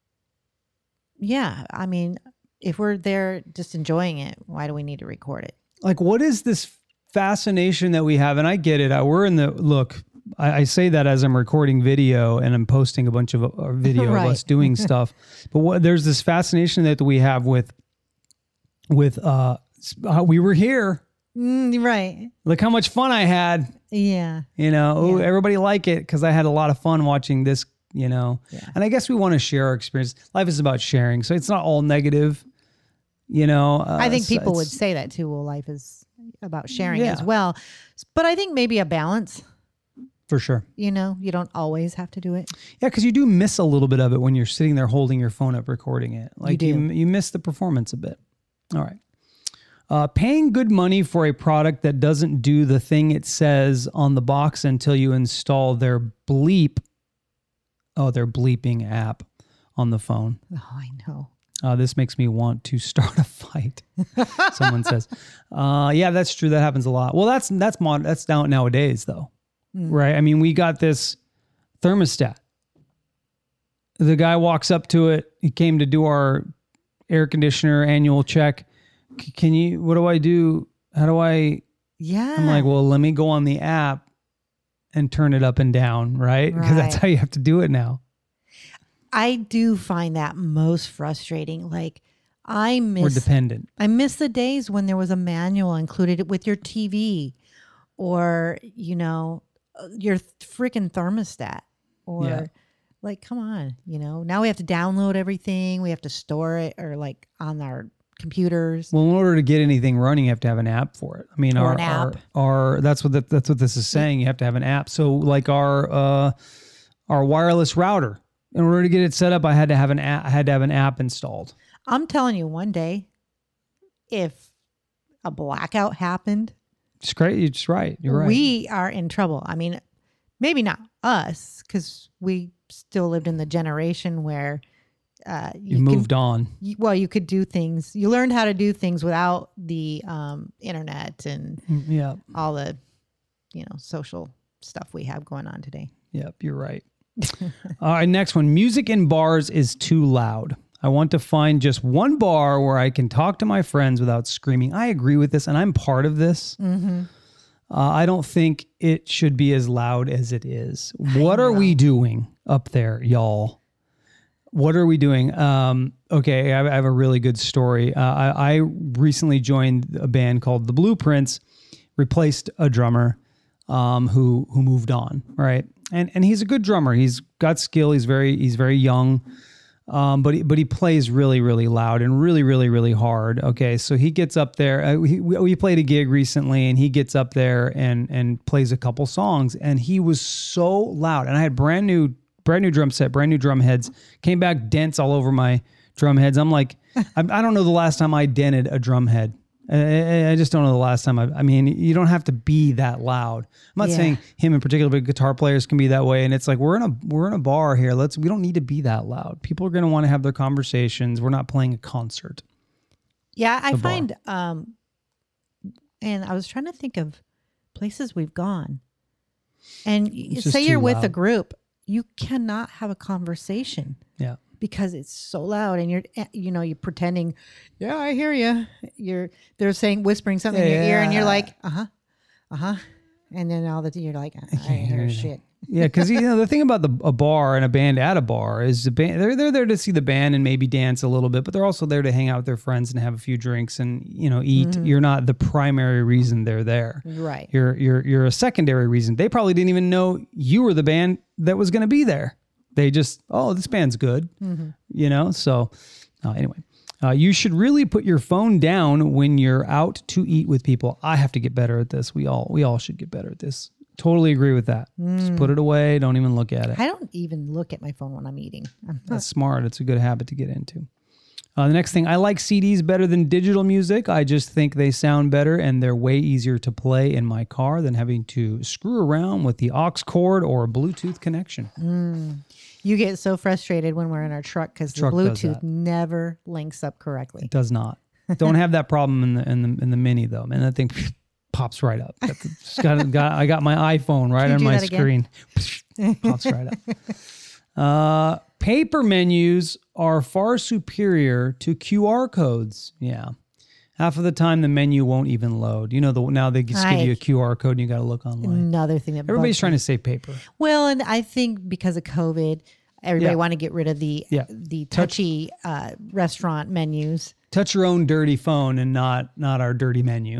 yeah, I mean, if we're there just enjoying it, why do we need to record it? Like, what is this fascination that we have? And I get it. I, we're in the look. I, I say that as I'm recording video and I'm posting a bunch of uh, video Right. of us doing stuff. But what, there's this fascination that we have with with uh, uh, we were here. Mm, right. Look how much fun I had. Yeah. You know, oh, Yeah. everybody like it because I had a lot of fun watching this. You know, Yeah. and I guess we want to share our experience. Life is about sharing, so it's not all negative. You know, uh, I think so people would it's- say that too. Well, life is about sharing Yeah. as well. But I think maybe a balance, for sure. you know, you don't always have to do it. Yeah, because you do miss a little bit of it when you're sitting there holding your phone up, recording it. Like you, do. you, miss the performance a bit. All right. Uh, paying good money for a product that doesn't do the thing it says on the box until you install their bleep. Oh, their bleeping app on the phone. Oh, I know. Uh, this makes me want to start a fight. Someone says, uh, "Yeah, that's true. That happens a lot." Well, that's that's mod- that's now nowadays though, right? I mean, we got this thermostat. The guy walks up to it. He came to do our air conditioner annual check. C- Can you? What do I do? How do I? Yeah. I'm like, well, let me go on the app and turn it up and down, right? Because that's Right. how you have to do it now. I do find that most frustrating. Like, I We're miss dependent. I miss the days when there was a manual included with your T V or, you know, uh, your freaking thermostat or Yeah. like, come on, you know, now we have to download everything. We have to store it or like on our computers. Well, in order to get anything running, you have to have an app for it. I mean, Or our, an app. our our that's what the, that's what this is saying. You have to have an app. So, like our uh, our wireless router, in order to get it set up, I had to have an app. I had to have an app installed. I'm telling you, one day, if a blackout happened, It's great. You're just right. You're right. we are in trouble. I mean, maybe not us because we still lived in the generation where uh, you can- moved on. you- well, you could do things. You learned how to do things without the um, internet and Yeah. all the, you know, social stuff we have going on today. Yep. You're right. All right. Next one. Music in bars is too loud. I want to find just one bar where I can talk to my friends without screaming. I agree with this, and I'm part of this. Mm-hmm. Uh, I don't think it should be as loud as it is. What are we doing up there, y'all? What are we doing? Um, okay, I, I have a really good story. Uh, I, I recently joined a band called The Blueprints, replaced a drummer um, who who moved on, right? And and he's a good drummer. He's got skill. He's very he's very young. Um, but he, but he plays really, really loud and really, really, really hard. Okay, so he gets up there. Uh, he, we, we played a gig recently, and he gets up there and and plays a couple songs, and he was so loud. And I had brand new, brand new drum set, brand new drum heads. Came back dents all over my drum heads. I'm like, I, I don't know the last time I dented a drum head. I, I just don't know the last time. I, I mean, you don't have to be that loud. I'm not Yeah. saying him in particular, but guitar players can be that way. And it's like, we're in a, we're in a bar here. Let's, we don't need to be that loud. People are going to want to have their conversations. We're not playing a concert. Yeah, I The bar. find, um, and I was trying to think of places we've gone. And y- It's just say you're too with a loud. group, you cannot have a conversation Yeah. because it's so loud, and you're, eh, you know, you're pretending, yeah, I hear you. You're, they're saying, whispering something in your ear, and you're Yeah. like, uh huh, uh huh, and then all the you're like, I, I can't hear hear anything. shit. Yeah, because you know the thing about the a bar and a band at a bar is the band they're they're there to see the band and maybe dance a little bit, but they're also there to hang out with their friends and have a few drinks and you know eat. Mm-hmm. You're not the primary reason they're there. Right. You're you're you're a secondary reason. They probably didn't even know you were the band that was going to be there. They just oh this band's good, Mm-hmm. you know. So uh, anyway. Uh, you should really put your phone down when you're out to eat with people. I have to get better at this. We all we all should get better at this. Totally agree with that. Just put it away. Don't even look at it. I don't even look at my phone when I'm eating. I'm That's smart. It's a good habit to get into. Uh, the next thing, I like C Ds better than digital music. I just think they sound better and they're way easier to play in my car than having to screw around with the aux cord or a Bluetooth connection. You get so frustrated when we're in our truck because the Truck does Bluetooth that. never links up correctly. It does not. Don't have that problem in the in the in the Mini though. Man, that thing pops right up. Got the- just got, got, I got my iPhone right Can you on do my that again? screen. Pops right up. Uh, paper menus are far superior to Q R codes. Yeah. Half of the time, the menu won't even load. You know, the, now they just give I- you a Q R code and you got to look online. Another thing that Everybody's bugs trying me. to save paper. Well, and I think because of COVID, everybody Yeah. want to get rid of the Yeah. the Touch- touchy uh, restaurant menus. Touch your own dirty phone and not not our dirty menu.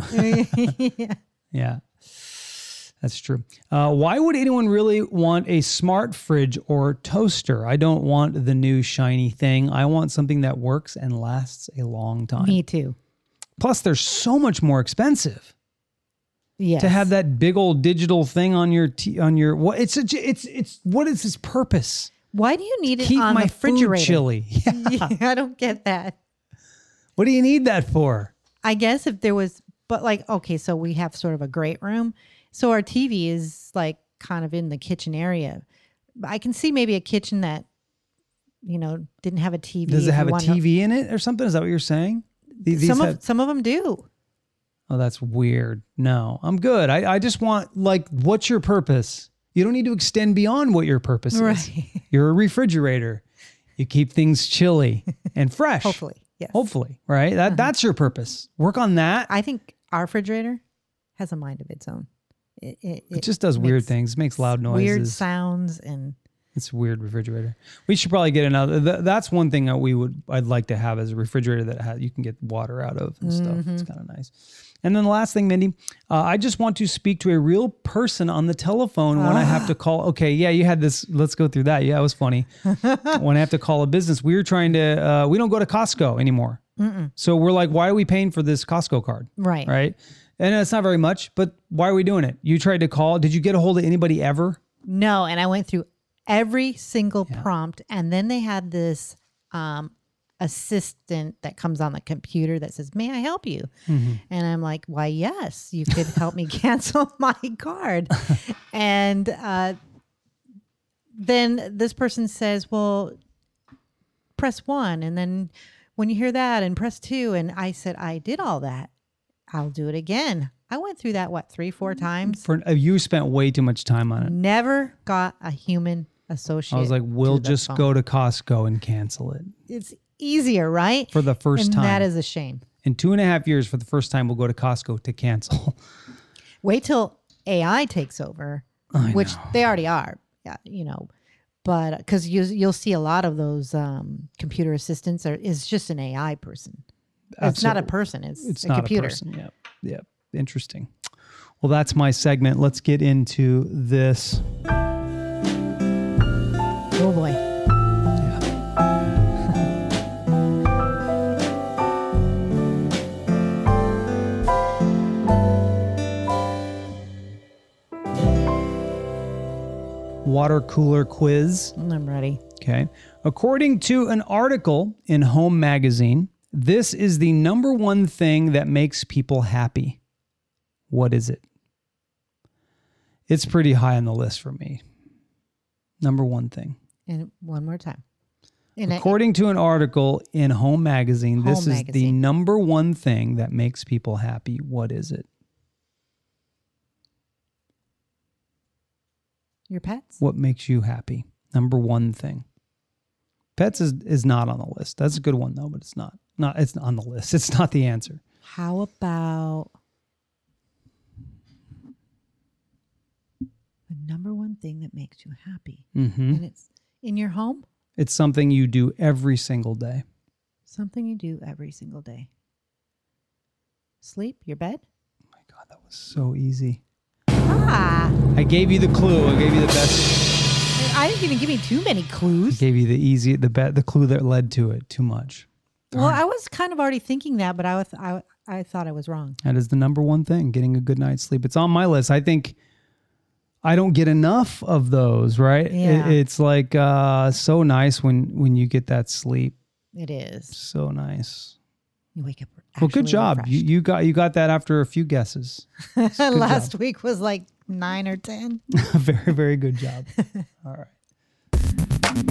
Yeah, that's true. Uh, why would anyone really want a smart fridge or toaster? I don't want the new shiny thing. I want something that works and lasts a long time. Me too. Plus, they're so much more expensive Yes. to have that big old digital thing on your t- on your what? It's a, it's it's what is its purpose? Why do you need it Keep on my the food refrigerator? chilly. Yeah. Yeah, I don't get that. What do you need that for? I guess if there was, but like, okay, so we have sort of a great room. So our T V is like kind of in the kitchen area. I can see maybe a kitchen that, you know, didn't have a T V. Does it if have you a want to- T V in it or something? Is that what you're saying? These Some have- of some of them do. Oh, that's weird. No, I'm good. I, I just want, like, what's your purpose? You don't need to extend beyond what your purpose is. Right. You're a refrigerator. You keep things chilly and fresh. Hopefully, yes. Hopefully, right? That That's your purpose. Work on that. I think our refrigerator has a mind of its own. It, it, It just does weird makes things, makes loud weird noises. sounds, and It's a weird refrigerator. We should probably get another. Th- that's one thing that we would, I'd like to have as a refrigerator that ha- you can get water out of and stuff. It's kind of nice. And then the last thing, Mindy, uh, I just want to speak to a real person on the telephone when I have to call. Okay, yeah, you had this. Let's go through that. Yeah, it was funny. When I have to call a business, we were trying to, uh, we don't go to Costco anymore. So we're like, why are we paying for this Costco card? right. Right. And it's not very much, but why are we doing it? You tried to call. Did you get a hold of anybody ever? No, and I went through every single prompt, and then they had this um, assistant that comes on the computer that says, "May I help you?" Mm-hmm. And I'm like, "Why, yes, you could help me cancel my card." And uh, then this person says, "Well, press one," and then when you hear that, and press two, and I said, "I did all that. I'll do it again." I went through that what three, four times. For uh, you spent way too much time on it. Never got a human associate. I was like, we'll to the just phone. go to Costco and cancel it It's easier, right? for the first and time. that is a shame. In two and a half years, for the first time, we'll go to Costco to cancel. Wait till A I takes over, I which know. they already are. Yeah, you know, but because you you'll see a lot of those um, computer assistants are is just an A I person. It's not a Absolutely. person. It's, It's a not computer. a person. Yep. Yep. Interesting. Well, that's my segment. Let's get into this. Oh boy. Yeah. Water cooler quiz. I'm ready. Okay. According to an article in Home Magazine, this is the number one thing that makes people happy. What is it? It's pretty high on the list for me. Number one thing. And one more time. And I- According to an article in Home Magazine, this Home is the Magazine. number one thing that makes people happy. What is it? your pets? What makes you happy? Number one thing. Pets is, is not on the list. That's a good one though, but it's not. Not it's not on the list. It's not the answer. How about the number one thing that makes you happy? Mm-hmm. And it's in your home, It's something you do every single day. something you do every single day. Sleep, your bed? Oh my God, that was so easy. Ah, I gave you the clue. I gave you the best. I didn't even give me too many I clues. gave you the easy, the be, the clue that led to it. Too much. Well, I was kind of already thinking that, but I was, I, I thought I was wrong. That is the number one thing, getting a good night's sleep. It's on my list. I think I don't get enough of those, right? Yeah. It, it's like uh, so nice when, when you get that sleep. It is. So nice. You wake up. Well, good actually job. You, refreshed. you got you got that after a few guesses. Good Last job. week was like nine or ten. Very, very good job. All right.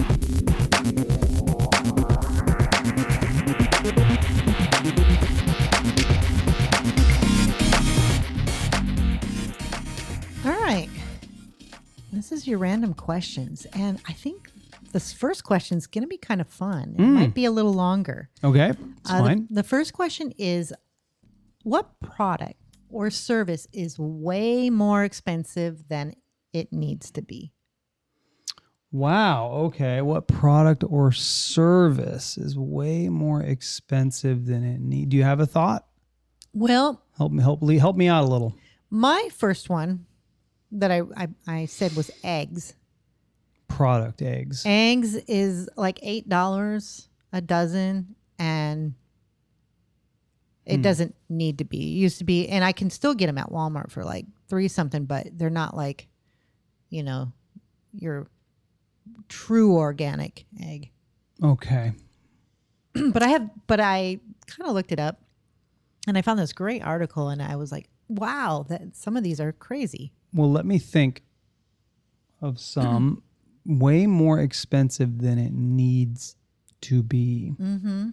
All right. This is your random questions. And I think this first question is going to be kind of fun. It might be a little longer. Okay. It's Uh, the- fine. The, first question is what product or service is way more expensive than it needs to be? Wow. Okay. What product or service is way more expensive than it need? Do you have a thought? Well, Help me help Lee, help me out a little. my first one that I, I, I said was eggs. Product eggs. Eggs is like eight dollars a dozen, and it doesn't need to be. It used to be, and I can still get them at Walmart for like three something, but they're not like, you know, your true organic egg. Okay. But I have, but I kind of looked it up, and I found this great article, and I was like, wow, that some of these are crazy. Well, let me think of some way more expensive than it needs to be. Mm-hmm.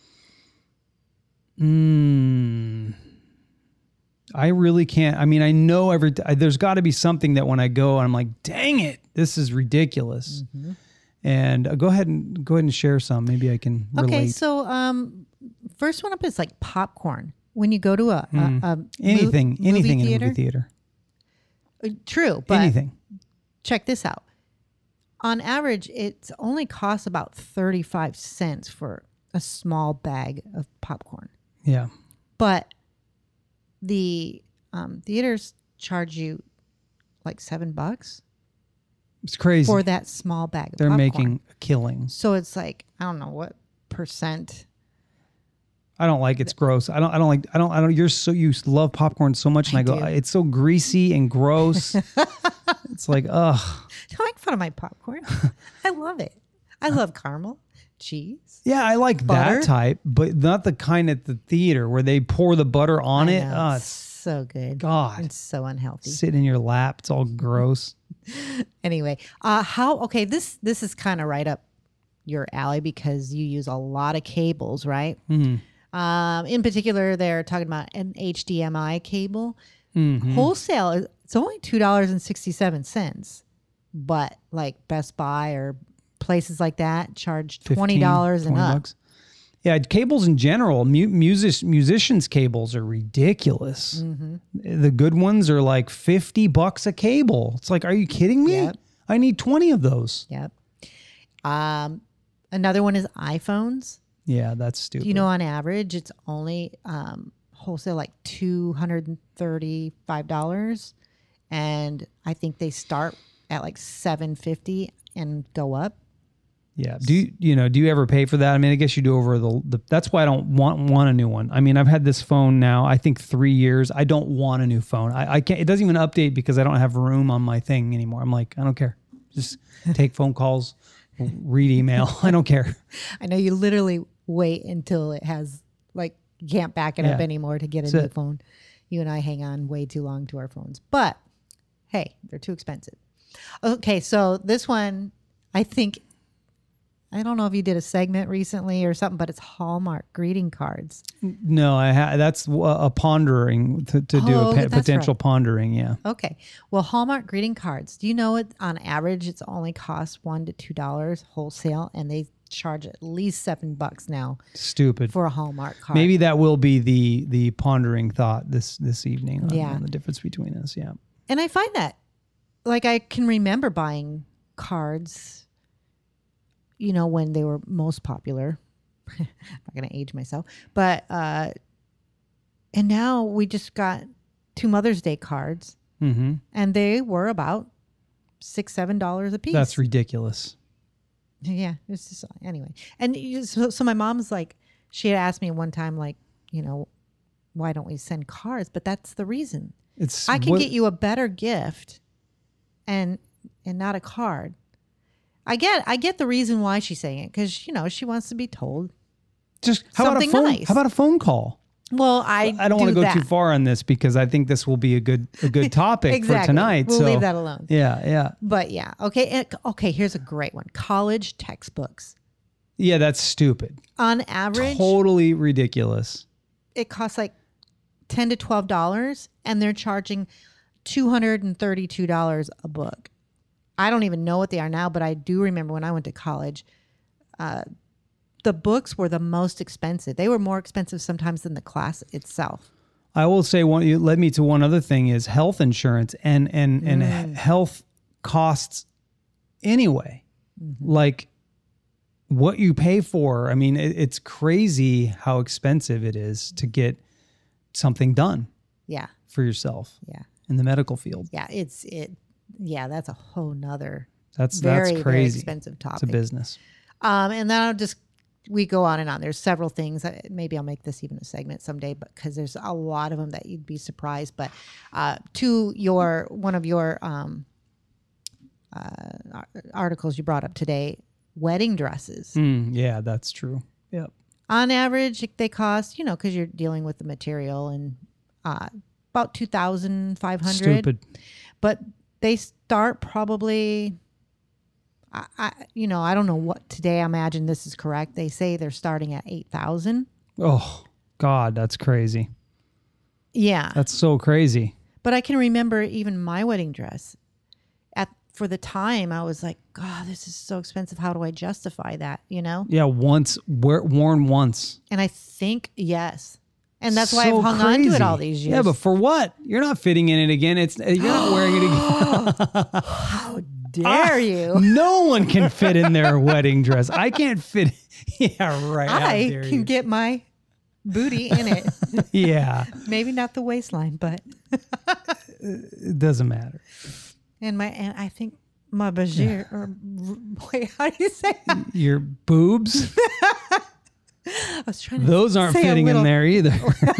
Mm. I really can't. I mean, I know every. I, there's got to be something that when I go, I'm like, dang it, this is ridiculous. Mm-hmm. And uh, go ahead and go ahead and share some. Maybe I can relate. Okay, so um, first one up is like popcorn. When you go to a, a, a mo- anything, movie anything in a theater, movie theater. Uh, True, but Anything. check this out. On average, it only costs about thirty-five cents for a small bag of popcorn. Yeah. But the um, theaters charge you like seven bucks It's crazy. for that small bag of They're popcorn. making a killing. So it's like, I don't know what percent. I don't like it's gross. I don't I don't like I don't I don't you're so you love popcorn so much and I, I go do. it's so greasy and gross. It's like ugh. Don't make fun of my popcorn. I love it. I love caramel, cheese. Yeah, I like Butter? that type, but not the kind at the theater where they pour the butter on I it. know, Oh, it's it's so good. God. It's so unhealthy. sitting in your lap. It's all gross. Anyway, uh, how? Okay, this this is kind of right up your alley because you use a lot of cables, right? Mhm. Um, in particular, they're talking about an H D M I cable. Mhm. Wholesale, is- it's only two dollars and sixty seven cents, but like Best Buy or places like that charge twenty dollars and twenty up. bucks. Yeah, cables in general, mu- music, musicians' cables are ridiculous. Mm-hmm. The good ones are like fifty bucks a cable. It's like, are you kidding me? Yep. I need twenty of those. Yep. Um, another one is iPhones. Yeah, that's stupid. You know, on average, it's only um, wholesale like two hundred thirty-five dollars. And I think they start at like seven fifty and go up. Yeah. Do you, you know, do you ever pay for that? I mean, I guess you do over the, the, that's why I don't want, want a new one. I mean, I've had this phone now, I think three years. I don't want a new phone. I, I can't, it doesn't even update because I don't have room on my thing anymore. I'm like, I don't care. Just take phone calls, read email. I don't care. I know you literally wait until it has like, you can't back it Yeah. up anymore to get a That's new it. phone. You and I hang on way too long to our phones, but hey, they're too expensive. Okay. So this one, I think, I don't know if you did a segment recently or something, but it's Hallmark greeting cards. No, I ha- that's a, a pondering to, to do Oh, a pa- that's potential right. pondering. Yeah. Okay. Well, Hallmark greeting cards. Do you know it on average it's only costs one to two dollars wholesale, and they charge at least seven bucks now Stupid. for a Hallmark card. Maybe that will be the the pondering thought this this evening on, Yeah. on the difference between us. Yeah. And I find that, like, I can remember buying cards, you know, when they were most popular. I'm not going to age myself, but uh, and now we just got two Mother's Day cards, Mm-hmm. and they were about six, seven dollars a piece. That's ridiculous. Yeah, it's just anyway. And you, so, so my mom's like, she had asked me one time, like, you know, why don't we send cards? But that's the reason. It's I can what- get you a better gift, and and not a card. I get I get the reason why she's saying it, because you know she wants to be told. just how about a something phone? nice. How about a phone call? Well, I I don't do want to go that. too far on this because I think this will be a good a good topic Exactly. for tonight. We'll so leave that alone. Yeah, yeah, But yeah, okay, and- okay. Here's a great one: college textbooks. yeah. That's stupid. On average, Totally ridiculous. it costs like ten to twelve dollars, and they're charging two hundred and thirty-two dollars a book. I don't even know what they are now, but I do remember when I went to college, uh, the books were the most expensive. They were more expensive sometimes than the class itself. I will say one. You led me to one other thing is health insurance and and and Mm. he- health costs anyway. Mm-hmm. Like what you pay for. I mean, it, it's crazy how expensive it is to get something done Yeah, for yourself yeah, in the medical field. yeah. It's it. Yeah, that's a whole nother That's very that's very crazy. expensive topic. It's a business. Um, and then I'll just, we go on and on. There's several things. I- Maybe I'll make this even a segment someday, but because there's a lot of them that you'd be surprised. But uh, to your, one of your um, uh, ar- articles you brought up today, wedding dresses. Mm, yeah, that's true. Yep. On average, they cost, you know, because you're dealing with the material, and uh, about two thousand five hundred dollars. Stupid. But they start probably, I, I, you know, I don't know what today. I imagine this is correct. They say they're starting at eight thousand. Oh God, that's crazy. Yeah, That's so crazy. but I can remember even my wedding dress. At for the time, I was like, God, this is so expensive. How do I justify that? You know? Yeah, once wear, worn once. And I think yes, and that's why So I've hung on to it crazy. all these years. Yeah, but for what? You're not fitting in it again. It's you're not wearing it again. how dare you? No one can fit in their wedding dress. I can't fit. Yeah, right. How I dare can you. get my booty in it. Yeah, Maybe not the waistline, but it doesn't matter. and my and I think my bajir or wait, how do you say it? Your boobs, I was trying to those aren't say a fitting little- in there either.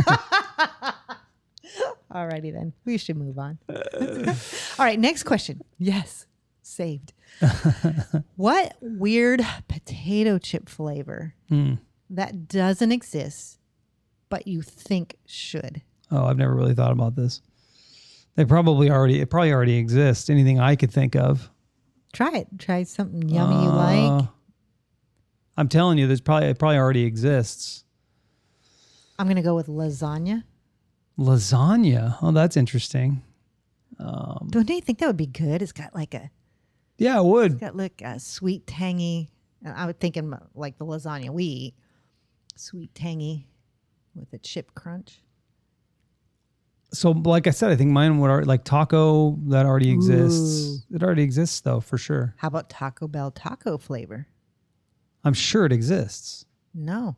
Alrighty then. We should move on. All right, next question. Yes. Saved. What weird potato chip flavor Hmm. that doesn't exist but you think should? Oh, I've never really thought about this. They probably already, it probably already exists. Anything I could think of. Try it. Try something yummy you Uh, like. I'm telling you, there's probably it probably already exists. I'm gonna go with lasagna. Lasagna. Oh, that's interesting. Don't you think that would be good? It's got like a Yeah, it would. got like a sweet, tangy. I would think in like the lasagna we eat. Sweet, tangy with a chip crunch. So, like I said, I think mine would already, like taco, that already exists. It already exists, though, for sure. How about Taco Bell taco flavor? I'm sure it exists. No.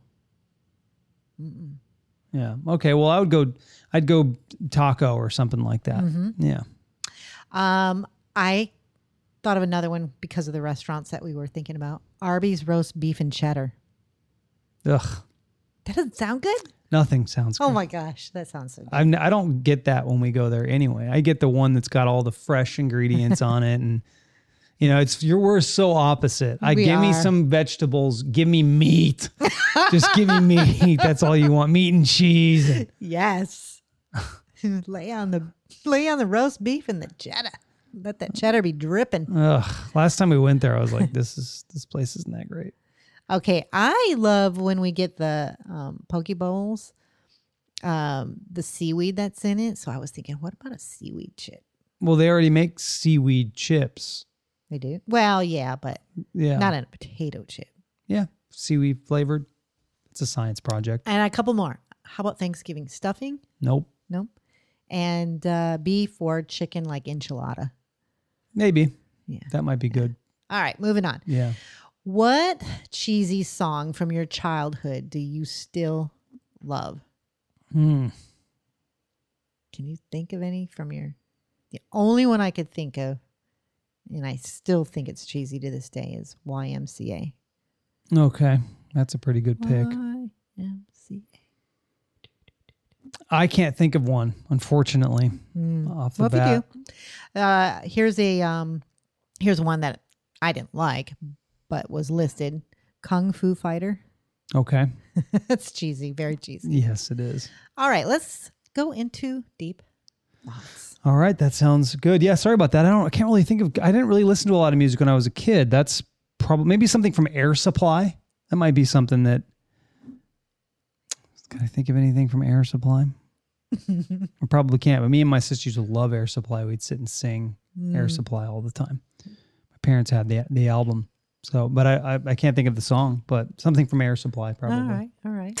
Yeah. Okay. Well, I would go. I'd go taco or something like that. Yeah. Um, I thought of another one because of the restaurants that we were thinking about. Arby's roast beef and cheddar. Ugh. That doesn't sound good. Nothing sounds. Oh good. my gosh, that sounds so good. I'm, I don't get that when we go there anyway. I get the one that's got all the fresh ingredients on it, and you know, it's you're we're so opposite. I We give me are. some vegetables. Give me meat. Just give me meat. That's all you want. Meat and cheese. And, Yes. lay on the lay on the roast beef and the cheddar. Let that cheddar be dripping. ugh. Last time we went there, I was like, "This is this place isn't that great." Okay, I love when we get the um, poke bowls, um, the seaweed that's in it. So I was thinking, what about a seaweed chip? Well, they already make seaweed chips. They do? Well, yeah, but Yeah. not in a potato chip. Yeah. Seaweed flavored. It's a science project. And a couple more. How about Thanksgiving stuffing? Nope. Nope. And uh, beef or chicken like enchilada. Maybe. Yeah. That might be good. All right, moving on. Yeah. What cheesy song from your childhood do you still love? Hmm. Can you think of any from your... The only one I could think of, and I still think it's cheesy to this day, is Y M C A. Okay. That's a pretty good pick. Y M C A. I can't think of one, unfortunately, Mm. off the Well, bat. if you do, uh, here's a um, here's one that I didn't like, but was listed: Kung Fu Fighter. Okay. It's cheesy, very cheesy. Yes, it is. All right, let's go into deep thoughts. All right. That sounds good. Yeah. Sorry about that. I don't, I can't really think of, I didn't really listen to a lot of music when I was a kid. That's probably maybe something from Air Supply. That might be something that, can I think of anything from Air Supply? I probably can't, but me and my sister used to love Air Supply. We'd sit and sing Air Supply all the time. My parents had the the album. So, but I, I, I can't think of the song, but something from Air Supply probably. All right, all right.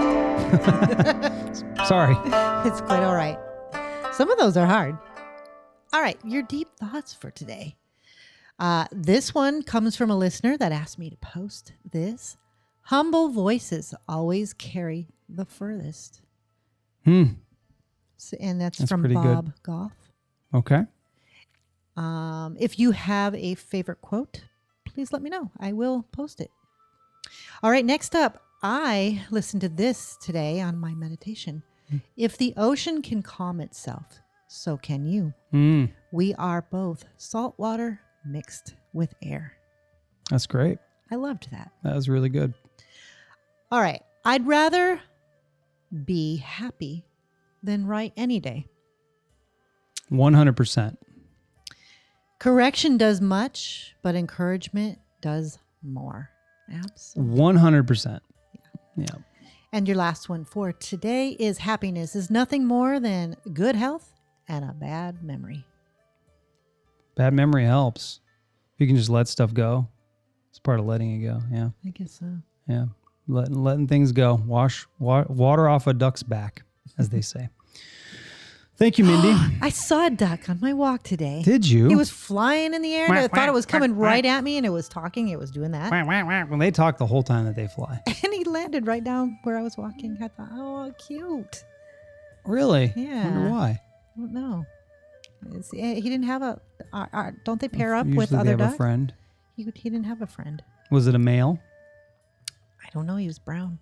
Sorry. It's quite all right. Some of those are hard. All right, your deep thoughts for today. Uh, this one comes from a listener that asked me to post this. Humble voices always carry the furthest. Hmm. So, and that's, That's from pretty good. Bob Goff. Okay. Um, if you have a favorite quote, please let me know. I will post it. All right, next up, I listened to this today on my meditation. If the ocean can calm itself, so can you. Hmm. We are both salt water mixed with air. That's great. I loved that. That was really good. All right, I'd rather be happy than right any day. one hundred percent. Correction does much, but encouragement does more. Absolutely. one hundred percent. Yeah. And your last one for today is happiness is nothing more than good health and a bad memory. Bad memory helps. You can just let stuff go. It's part of letting it go. Yeah. I guess so. Yeah. Letting, letting things go. Wash wa- water off a duck's back, as they say. Thank you, Mindy. I saw a duck on my walk today. Did you? It was flying in the air. And I Quack, thought it was quack, coming quack, right at me, and it was talking. It was doing that. Wah, wah, wah. Well, they talk the whole time that they fly. And he landed right down where I was walking. I thought, oh, cute. Really? Yeah. Wonder why. I don't know. It's- eh, he didn't have a. Uh, uh, don't they pair up Usually with they other have ducks? a friend. He, would- he didn't have a friend. Was it a male? I don't know. He was brown.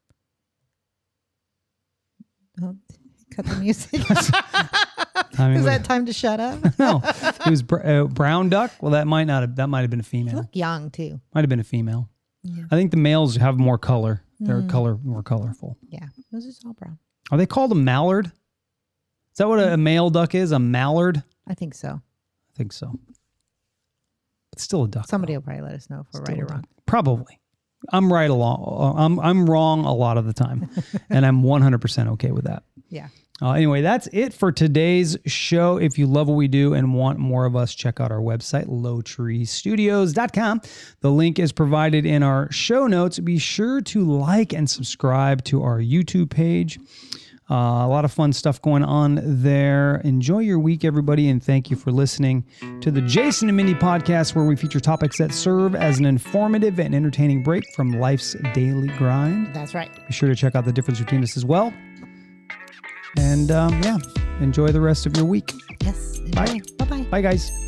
Oh, cut the music. I mean, Is would- that time to shut up? no, it was br- uh, brown duck. Well, that might not have. That might have been a He female. looked young too. Might have been a female. Yeah. I think the males have more color. They're Mm. color more colorful. Yeah, it was just all brown. Are they called a mallard? Is that what a, a male duck is? A mallard? I think so. I think so. It's still a duck. Somebody though. will probably let us know if we're Still right a or wrong. duck. Probably. I'm right along. I'm I'm wrong a lot of the time, and I'm one hundred percent okay with that. Yeah. Uh, anyway, that's it for today's show. If you love what we do and want more of us, check out our website, low tree studios dot com. The link is provided in our show notes. Be sure to like and subscribe to our YouTube page. Uh, a lot of fun stuff going on there. Enjoy your week, everybody, and thank you for listening to the Jason and Mindy podcast, where we feature topics that serve as an informative and entertaining break from life's daily grind. That's right. Be sure to check out the difference between us as well. And um, yeah, enjoy the rest of your week. Yes. Bye. Enjoy. Bye-bye. Bye, guys.